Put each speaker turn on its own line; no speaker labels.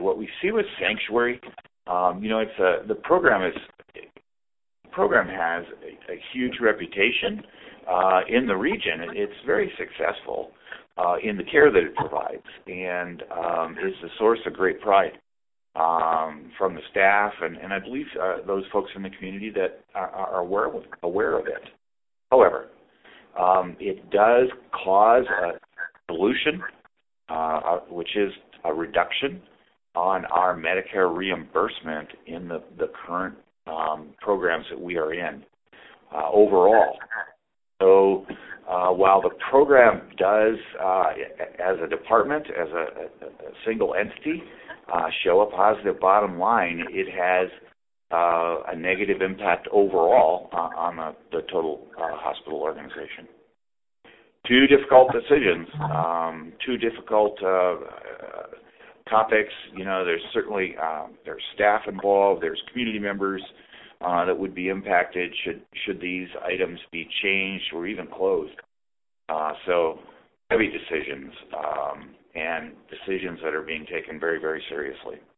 what we see with Sanctuary, the program has a huge reputation in the region. It's very successful in the care that it provides, and is a source of great pride from the staff, and I believe those folks in the community that are aware of it. However, it does cause a dilution, which is a reduction on our Medicare reimbursement in the current programs that we are in overall. So while the program does, as a department, as a single entity, show a positive bottom line, it has a negative impact overall on the total hospital organization. Two difficult decisions, two difficult topics. There's certainly there's staff involved, there's community members that would be impacted should these items be changed or even closed. So heavy decisions and decisions that are being taken very, very seriously.